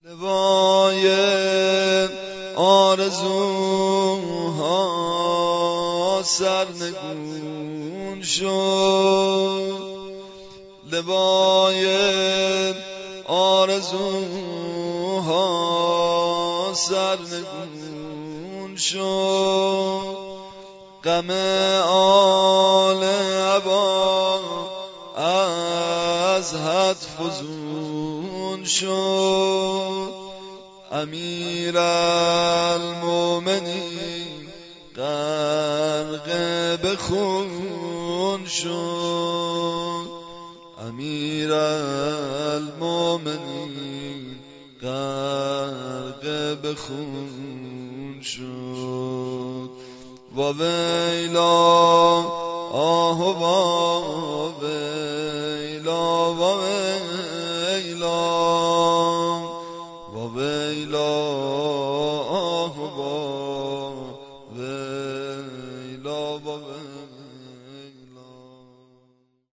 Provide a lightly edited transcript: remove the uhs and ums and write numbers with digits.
لوای آرزوها سرنگون شد، لوای آرزوها سرنگون شد، غم آل عبا از حد فزون شد، امیر المومنین غرق به خون شد، امیر المومنین غرق به خون شد. و ویلا آه و ویلا و ویلا و ویلا آه و ویلا و ویلا.